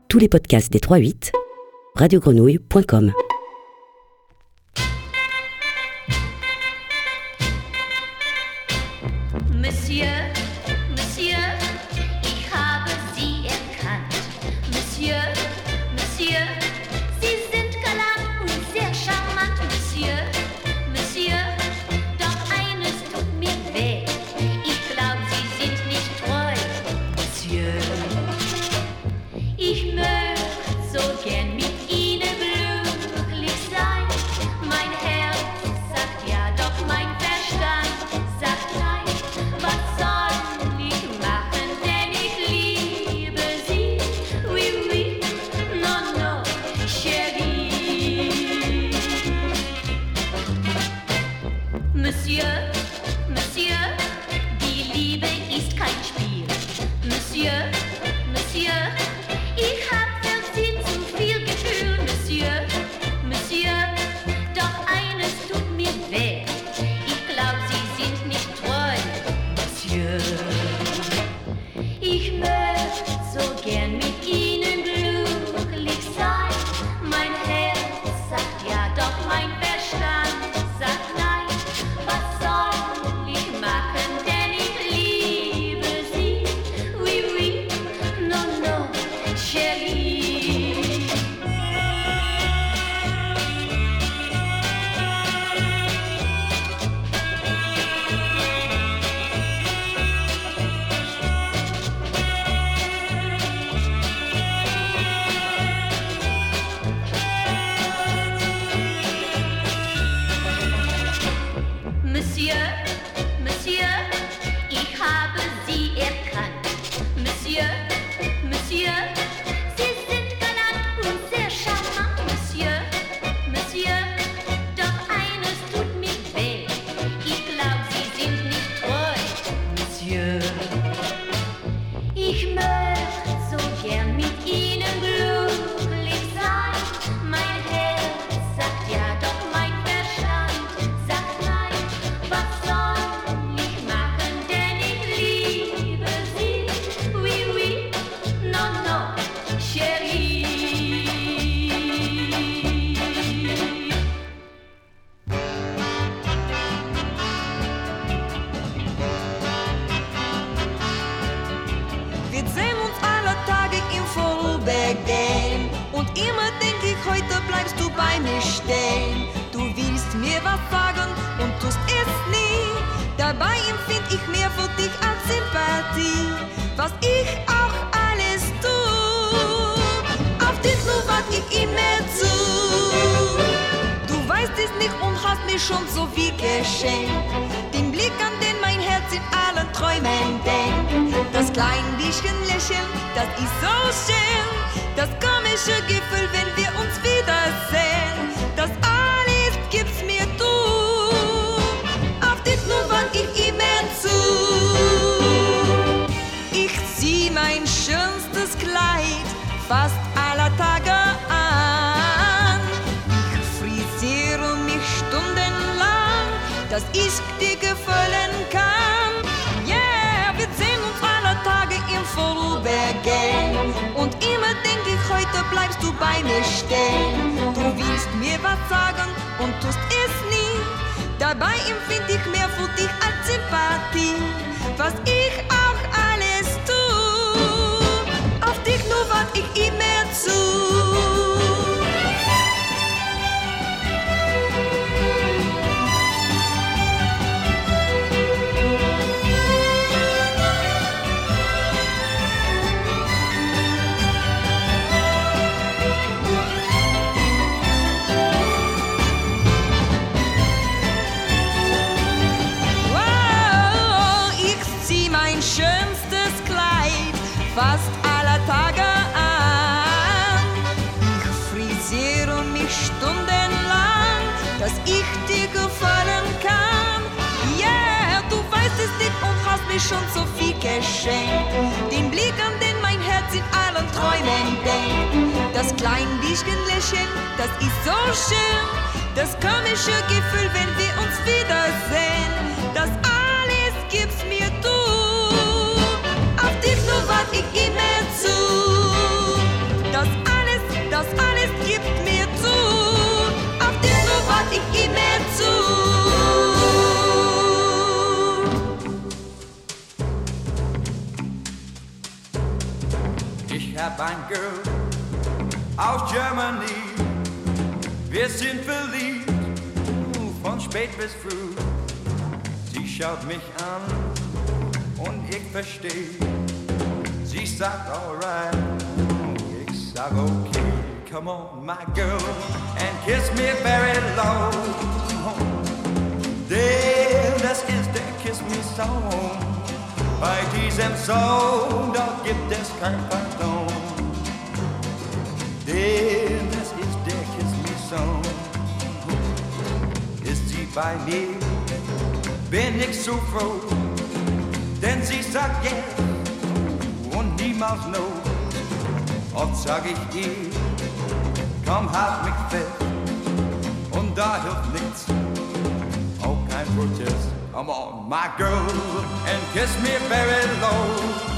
Tous les podcasts des 3-8, radiogrenouille.com. Monsieur, Monsieur, ich habe Sie erkannt. Monsieur, Monsieur, Sie sind galant und sehr charmant. Monsieur, Monsieur, doch eines tut mir weh. Ich glaub, Sie sind nicht treu. Monsieur, ich möchte so gern mit Ihnen glücklich sein. Mein Herz sagt ja, doch mein Verstand sagt nein. Was soll ich machen, denn ich liebe Sie? Oui, oui, non, non, chérie. Monsieur, Monsieur, die Liebe ist kein Spiel. Monsieur, Monsieur, ich hab für Sie zu viel Gefühl. Monsieur, Monsieur, doch eines tut mir weh. Ich glaub, Sie sind nicht treu. Monsieur, ich möchte so gern mit Ihnen glücklich sein. Mein Herz sagt ja, doch mein Verstand sagt nein. Was soll ich machen, denn ich liebe Sie? Oui, oui, non, non, chérie. Monsieur, Monsieur, ich habe Sie erkannt. Monsieur, Monsieur, Sie sind galant und sehr charmant. Monsieur, Monsieur, doch eines tut mir weh. Ich glaub, Sie sind nicht treu. Monsieur, ich möchte so gern mit Ihnen glücklich sein. Mein Herz sagt ja, doch mein Verstand sagt nein. Was soll ich machen, denn ich liebe Sie? Oui, oui, non, non, chérie. Wir sehen uns alle Tage im Vorübergehen und immer denk ich, heute bleibst du bei mir stehen. Du willst mir was sagen und tust es nie. Dabei empfind ich mehr für dich als Sympathie, was ich auch alles tu. Auf dich nur wart ich immer zu. Du weißt es nicht und hast mir schon so viel geschenkt. Den Blick, an den mein Herz in allen Träumen denkt. Das klein bisschen Lächeln, das ist so schön. Das komische Gefühl, wenn wir uns wiedersehen. Das alles gibt's mir du. Auf dich nur wart ich immer zu. Ich zieh mein schönstes Kleid fast aller Tage an. Ich frisiere mich stundenlang, dass ich dir gefallen kann. Yeah, wir sehen uns alle Tage im Vorübergehen und immer denk ich, heute bleibst du bei mir stehen. Du willst mir was sagen und tust es nie. Dabei empfind ich mehr für dich als Sympathie, was ich auch alles tu. Auf dich nur wart ich immer zu. Wow, ich zieh mein schönstes Kleid fast aller Tage an. Ich frisiere mich stundenlang, dass ich dir gefallen kann. Yeah, du weißt es nicht und hast mir schon so viel geschenkt. Den Blick, an den mein Herz in allen Träumen denkt. Das klein bisschen Lächeln, das ist so schön. Das komische Gefühl, wenn wir uns wiedersehen. Das alles gibt's mir du. Auf dich nur wart ich immer zu. Das hab ein Girl aus Germany. Wir sind verliebt, von spät bis früh. Sie schaut mich an und ich versteh. Sie sagt alright, ich sag okay. Come on, my girl, and kiss me very low. Denn das ist der Kiss Me Song. Bei diesem Song, da gibt es kein Pardon. Denn das ist der Kiss Me Song. Ist sie bei mir, bin ich so froh. Denn sie sagt yes und niemals no. Oft sag ich ihr, komm, halt mich fest, und da hilft nichts, auch kein Protest. Come on, my girl, and kiss me very low.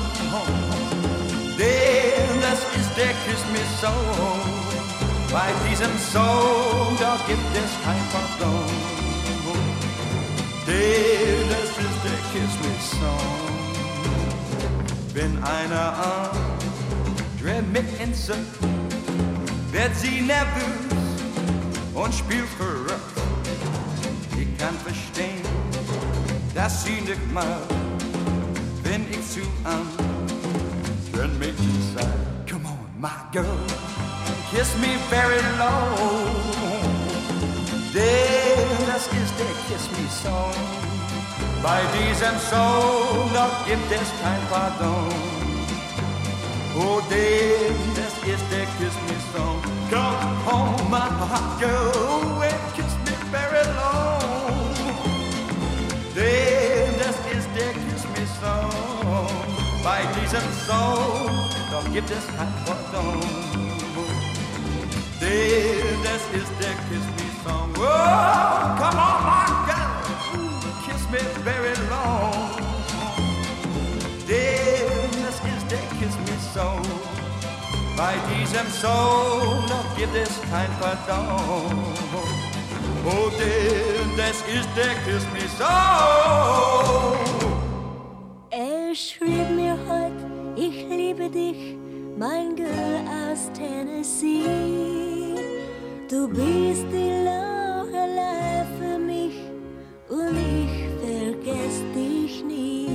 Denn das ist der Kiss Me Song. Bei diesem Song, da gibt es kein Pardon. Denn das ist der Kiss Me Song. Wenn einer andreht mich entzückt, wird sie nervös und spielt verrückt. Ich kann verstehen, dass sie nicht mag, wenn ich zu ein Mädchen sag. Come on, my girl, kiss me very low. Denn das ist der Kiss Me Song. Bei diesem Song, da gibt es kein Pardon. Oh, denn das ist der Kiss Me Song. Come home, my girl, and kiss me very low. Denn das ist der Kiss Me Song. Bei diesem Song, doch gibt es kein Pardon. Denn das ist der Kiss Me Song. Oh, come on, my girl, kiss me very long. Denn das ist der Kiss Me Song. Bei diesem Song, doch gibt es kein Pardon. Oh, denn das ist der Kiss Me Song. Er schrieb mir heut, ich liebe dich, mein Girl aus Tennessee. Du bist die Lorelei für mich und ich vergess dich nie.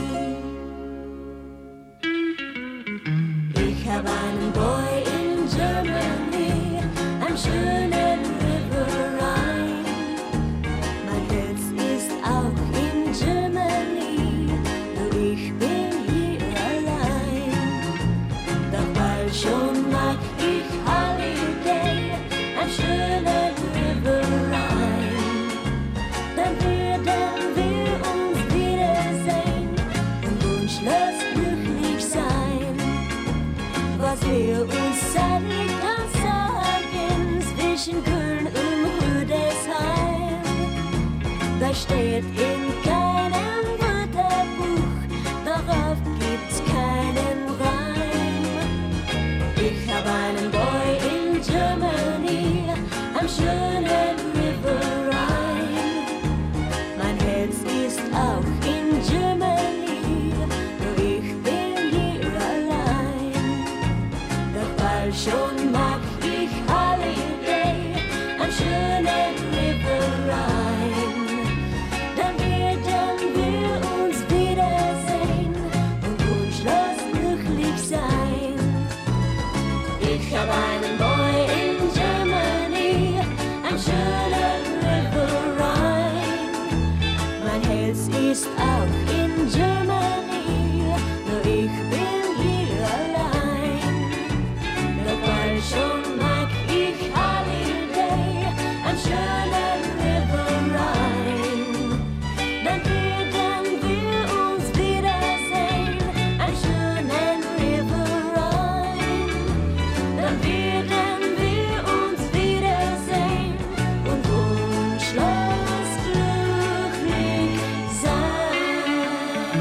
Ich hab einen Boy in Germany, am schönen River Rhine. Mein Herz ist auch in Germany, nur ich bin hier allein. Doch bald schon mag ich Holiday, am schönen River Rhine. Dann werden wir uns wiedersehen und wunschlos glücklich sein. Was wir uns seitlich ganz sagen, zwischen Köln und Rüdesheim. Das steht in keinem Wörterbuch, darauf gibt's keinen Reim. Ich hab einen Boy in Germany, am schönen River Rhine. Mein Herz ist auch in Germany, nur ich bin hier allein. Doch bald schon mag ich Holiday, am schönen River Rhine. Dann werden wir uns wiedersehen und wunschlos glücklich sein. Ich hab einen Boy in Germany, am schönen River Rhine. Mein Herz ist auch in Germany, nur ich bin hier allein. Doch bald schon mag ich Holiday, am schönen River Rhine. Dann werden wir uns wiedersehen, am schönen River Rhine. Dann werden wir uns wiedersehen und wunschlos glücklich sein.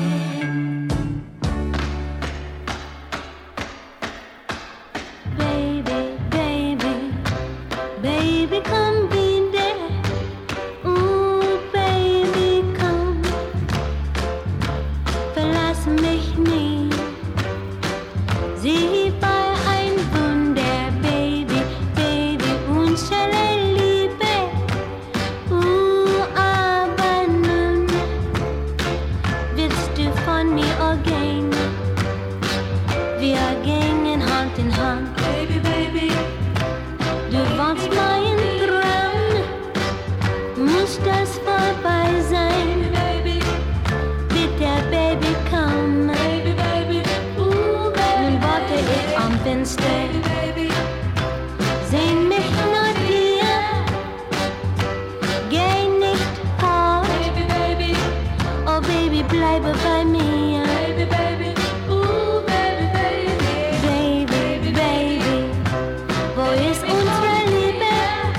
Baby, baby, baby, come be there. Ooh, baby, komm, verlass mich nie. Sieh bei wir gingen Hand in Hand. Baby, baby, du warst mein Traum, muss das vorbei sein? Baby, bitte, Baby, komm. Baby, baby, baby. Nun warte ich am Fenster, baby, seh mich nur dir, geh nicht fort. Baby, baby, oh Baby, bleibe bei mir. Baby, baby, baby, baby, baby, baby, wo ist unsere Liebe?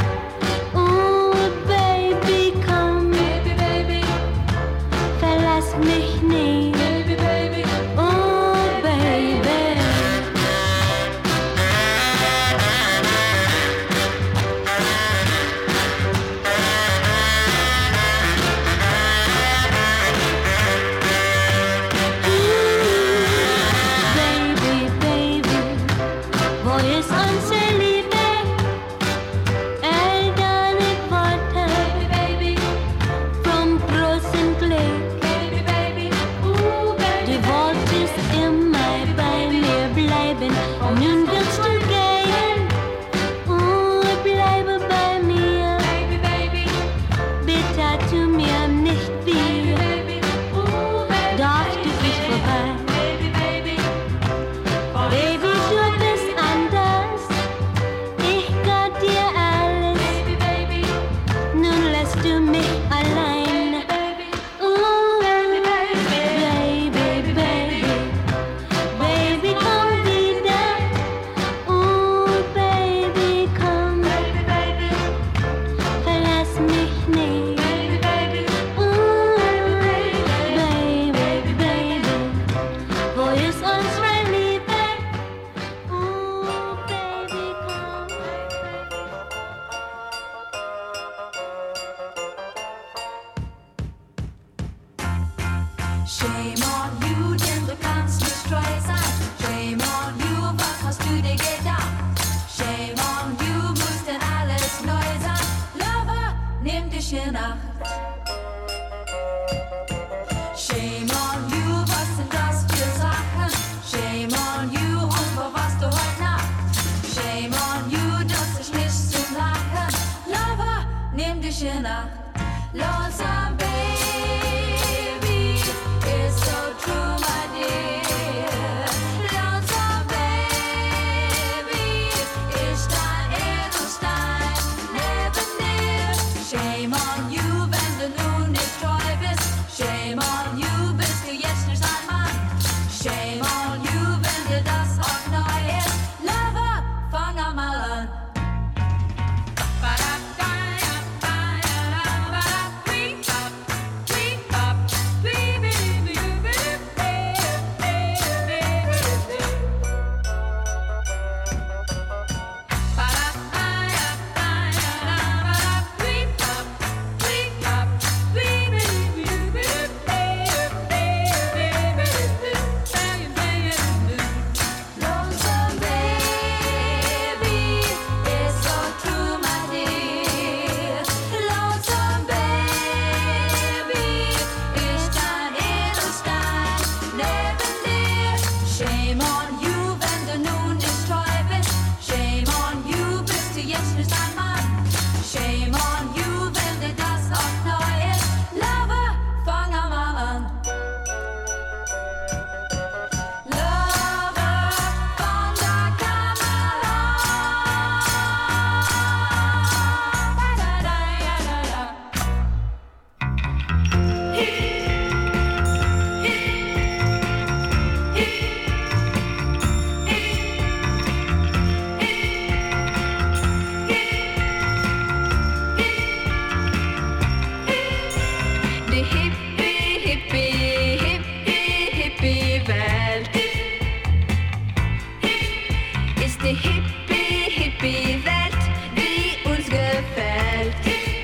Baby, komm. Baby, baby, verlass mich nie. Baby, baby, baby. Baby, baby, wo ist unsere Liebe? All deine Worte, baby, vom großen Glück. Baby, baby, du wolltest immer bei mir bleiben, und nun willst du gehen. Bleibe bei mir. Baby, baby, bitte tu mir nicht weh. Doch du bist vorbei. Baby, baby, baby, du bist anders. Ich gab dir alles. Baby, baby, nun lässt du mich allein. Baby, baby, baby, baby, komm wieder. Baby, komm. Baby, baby, verlass mich nicht. Baby, baby, baby, baby, wo ist unsere Liebe? Baby, komm. Shame on you, denn du kannst nicht treu sein. Shame on you, was hast du dir gedacht? Shame on you, muss denn alles neu sein. Lover, nimm dich in Acht. Shame on you, was sind das für Sachen? Shame on you, und wo warst du heute Nacht? Shame on you, das ist nicht zum Lachen. Lover, nimm dich in Acht. Lonesome baby is so true, my dear. Lonesome baby ist dein Edelstein neben dir. Shame on you, wenn du nun nicht treu bist. Shame on you, bist du jetzt nicht ein Mann. Shame on you, wenn dir das auch neu ist. Lover, fang einmal an. Lonesome baby is so true, my dear. Lonesome baby ist dein Edelstein neben dir. Shame on you, wenn du nun nicht treu bist. Shame on you, bist du jetzt nicht ein Mann. Shame on you, wenn dir das auch neu ist. Lover, fang einmal an. Lover von der Kamera. Die Hippie, Hippie, Hippie, Hippie-Welt ist die Hippie, Hippie-Welt, die uns gefällt.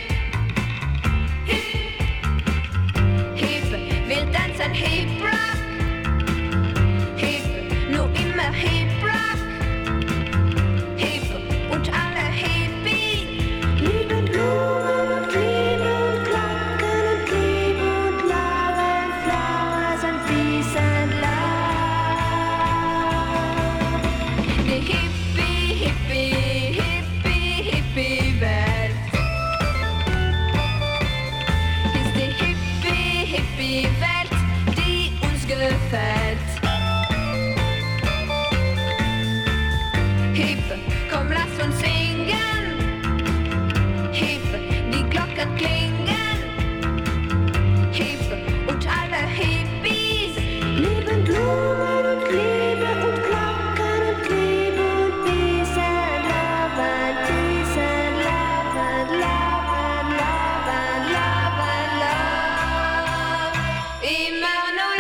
Hip will tanzen, Hip Rock. Hip, nur immer Hip Rock. Hip und alle Hippie lieben Blumen und lieben Glocken und Lieb und Love and Flowers and Peace and Love. Hip, komm, lass uns singen. Hip, die Glocken klingen. Hip und alle Hippies lieben Blumen und Liebe und Glocken und Liebe und Peace and love and peace and love and love and love and love and love. Immer nur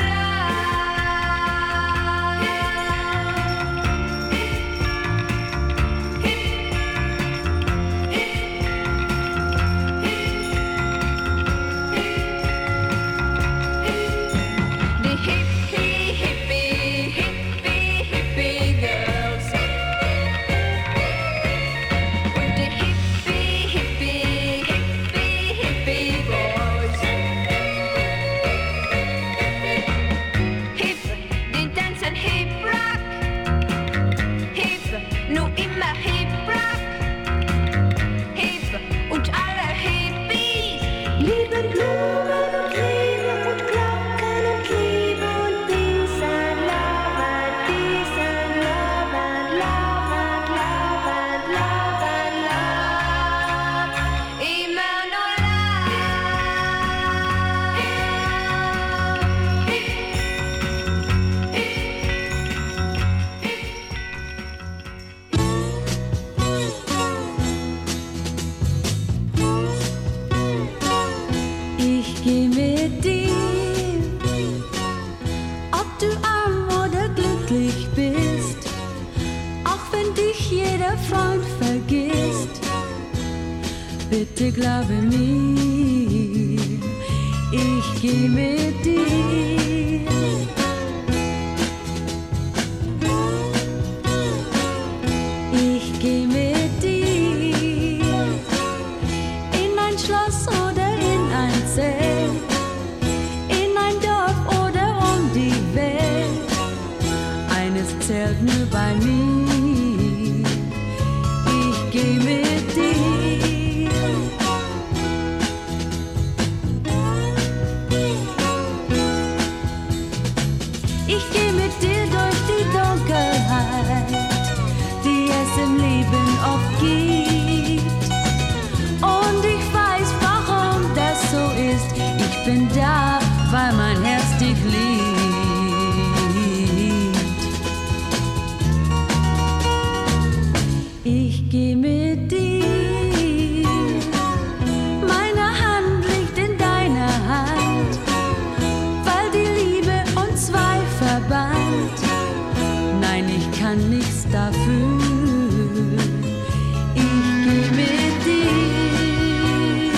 bitte glaube mir, ich geh mit dir. Ich geh mit dir in ein Schloss oder in ein Zelt, in ein Dorf oder um die Welt. Eines zählt nur bei mir, ich geh mit dir. Ich geh mit dir durch die Dunkelheit, die es im Leben oft gibt. Und ich weiß, warum das so ist. Ich bin da, weil mein Herz dich liebt. Ich geh mit dir, meine Hand liegt in deiner Hand, weil die Liebe uns zwei verband. Nein, ich kann nichts dafür. Ich geh mit dir.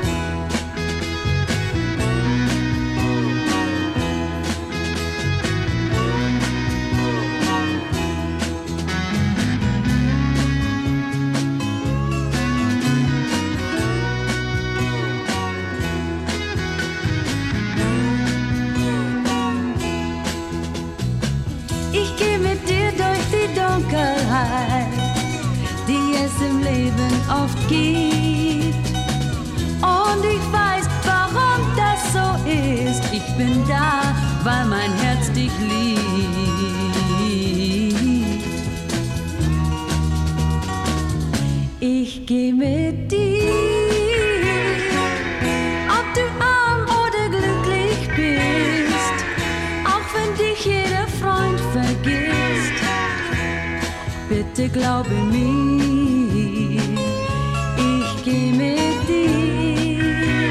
Ich geh mit dir durch die Dunkelheit, die es im Leben oft gibt. Und ich weiß, warum das so ist. Ich bin da, weil mein Herz dich liebt. Ich geh mit dir, ob du arm oder glücklich bist, auch wenn dich jeder Freund vergisst. Bitte glaube mir, ich geh mit dir.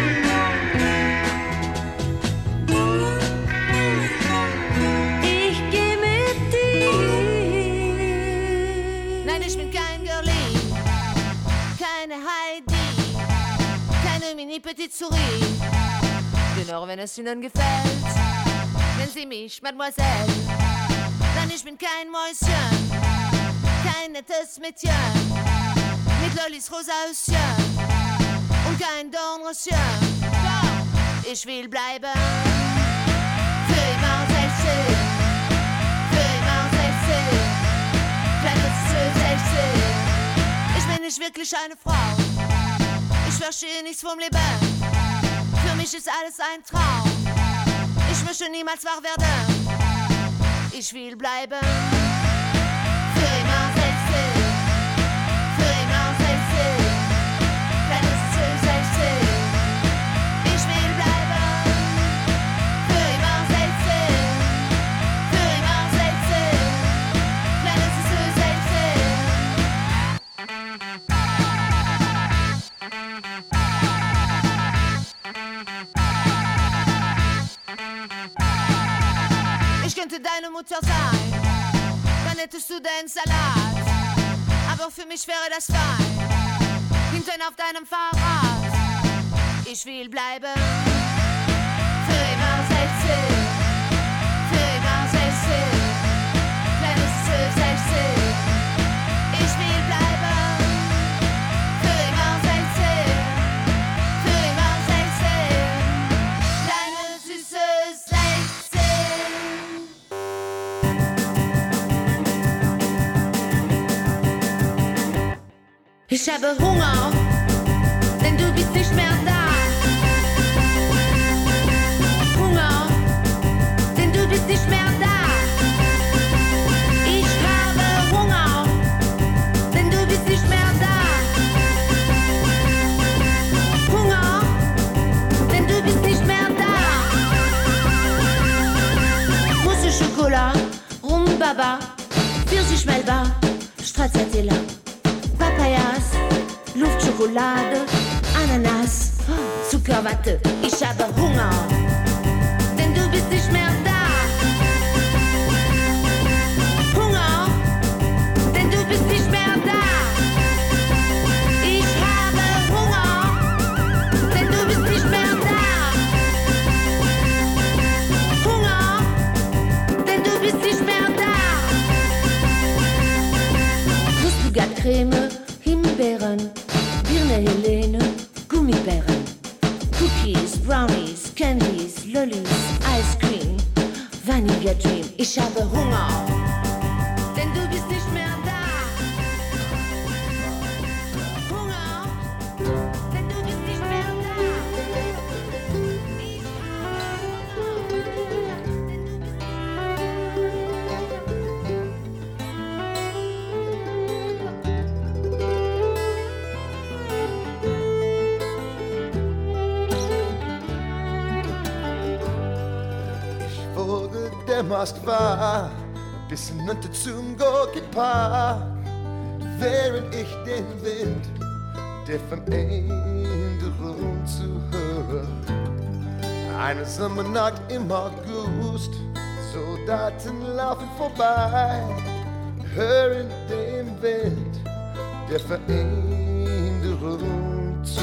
Ich geh mit dir. Nein, ich bin kein Girlie, keine Heidi, keine Mini-Petite Souris. Genau, wenn es ihnen gefällt, nennen sie mich Mademoiselle. Nein, ich bin kein Mäuschen, kein nettes Mädchen, mit Lollis rosa Höschen und kein Dornröschen. Doch, ich will bleiben für immer sexy, für immer sexy, vielleicht ist es 60. Ich bin nicht wirklich eine Frau, ich verstehe nichts vom Leben, für mich ist alles ein Traum. Ich möchte niemals wach werden, ich will bleiben für immer sexy. Konditor sein, dann hättest du den Salat. Aber für mich wäre das fein, hinten auf deinem Fahrrad. Ich will bleiben, für immer 16, für immer 16, kleines 16. Ich will bleiben, für immer 16, für immer 16, kleine süße 16. Ich habe Hunger, denn du bist nicht mehr da. Hunger, denn du bist nicht mehr da. Ich habe Hunger, denn du bist nicht mehr da. Hunger, denn du bist nicht mehr da. Mousse Chocolat, Rumbaba, Pfirsich-Melba, Stracciatella, Papayas, Luftschokolade, Ananas, Zuckerwatte. Ich habe Hunger, denn du bist nicht mehr da. Hunger, denn du bist nicht mehr da. Ich habe Hunger, denn du bist nicht mehr da. Hunger, denn du bist nicht mehr da. Nuss-Nougat-Creme, Himbeeren, Birne Helene, Gummibären, Cookies, Brownies, Candies, Lollis, Ice Cream, Vanilla Dream. Ich habe Hunger, denn du bist nicht mehr da. Hunger, denn du bist nicht mehr da. Ich habe Hunger, denn du bist Der Moskwa bis hinunter zum Gorki Park, während ich den Wind der Veränderung zuhöre. Eine Sommernacht im August, Soldaten laufen vorbei, hören dem Wind der Veränderung zu.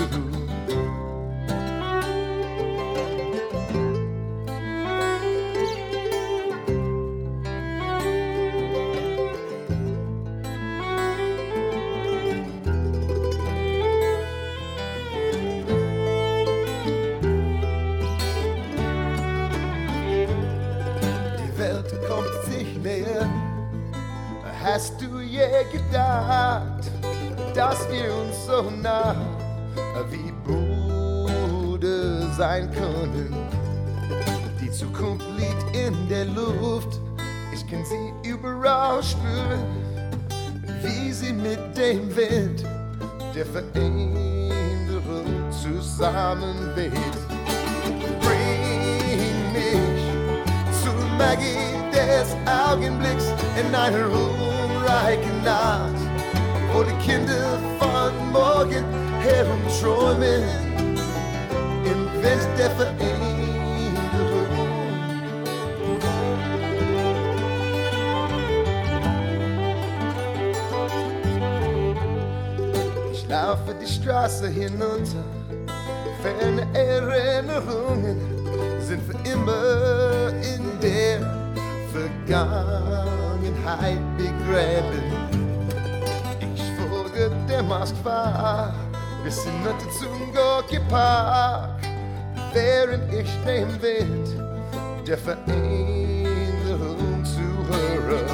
Hast du je gedacht, dass wir uns so nah wie Brüder sein können? Die Zukunft liegt in der Luft, ich kann sie überall spüren, wie sie mit dem Wind der Veränderung zusammenweht. Bring mich zu Magie des Augenblicks in eine ruhmreiche Nacht, wo die Kinder von morgen herumträumen im Wind der Veränderung. Ich laufe die Straße hinunter, ferne Erinnerungen sind für immer in der Vergangenheit begräben. Ich folge der Moskwa bis hinunter zum Gorki Park, während ich dem Wind der Veränderung zuhöre.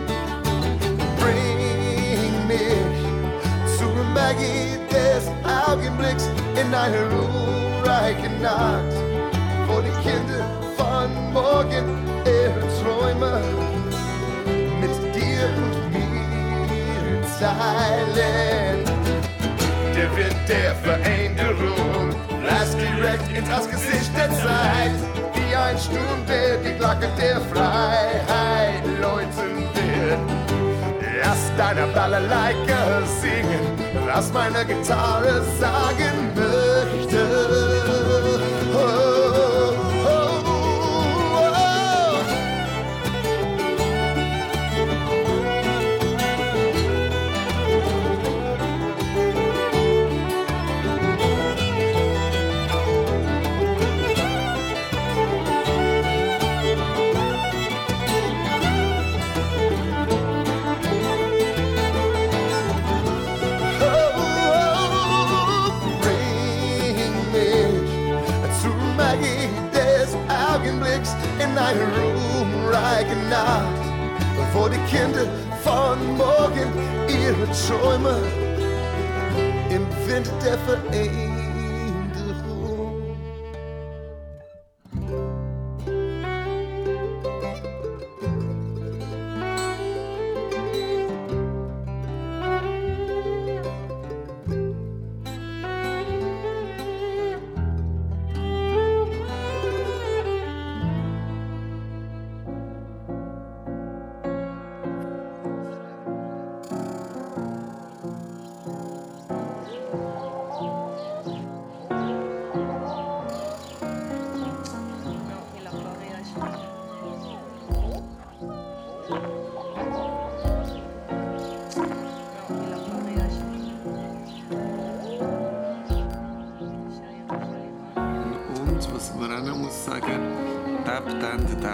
Bring mich zur Magie des Augenblicks in eine ruhmreiche Nacht, wo die Kinder von morgen ihre Träume mit dir und mir teilen. Der Wind der Veränderung bläst direkt ins Gesicht der Zeit, wie ein Sturm, der die Glocke der Freiheit läuten wird. Lass deiner Balalaika singen, was meine Gitarre sagen möchte. Oh, oh, oh, oh. eine ruhmreiche Nacht, wo die Kinder von morgen ihre Träume im Wind der Veränderung. Was man auch noch muss sagen, tap dann da.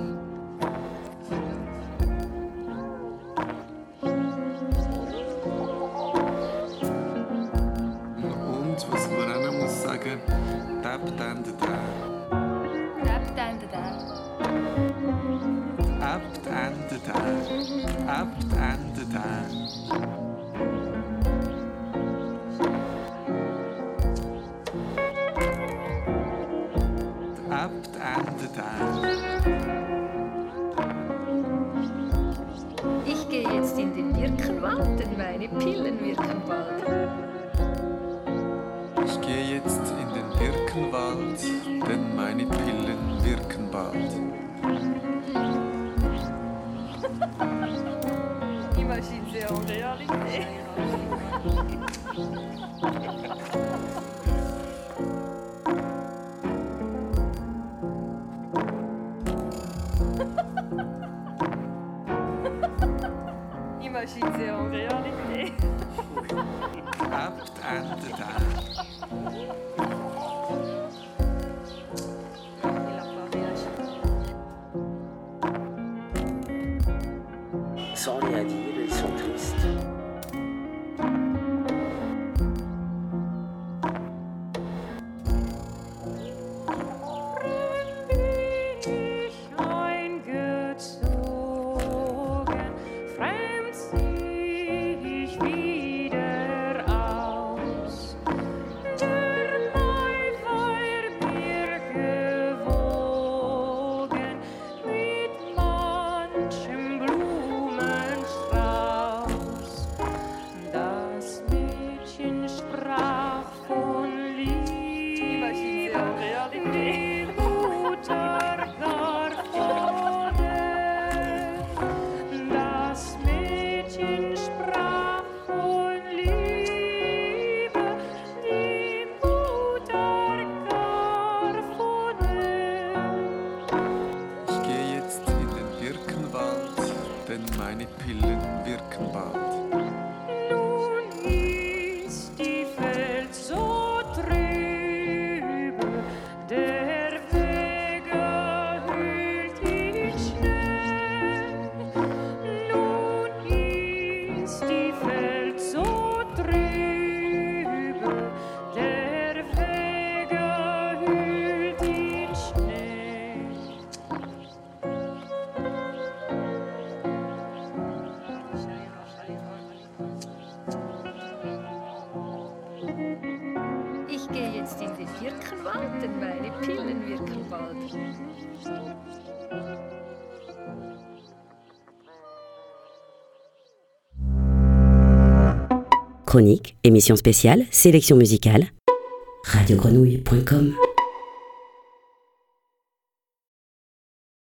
Und was man auch noch muss sagen, tap dann da. Tap dann da. Abt ende da. Abt ende da. Ich gehe jetzt in den Birkenwald, denn meine Pillen wirken bald. Ich gehe jetzt in den Birkenwald, denn meine Pillen wirken bald. Imagine c'est en réalité. Imagine c'est en réalité. Abt ende da. Sans rien dire, ils sont tristes. Meine Pillen wirken bald. Nun ist die Welt so trübe, der Weg erhüllt in Schnee. Nun ist die Welt so trübe, der Weg erhüllt in Schnee. Ich gehe jetzt in den Birkenwald, denn meine Pillen wirken bald. Chronique, émission spéciale, sélection musicale. Radiogrenouille.com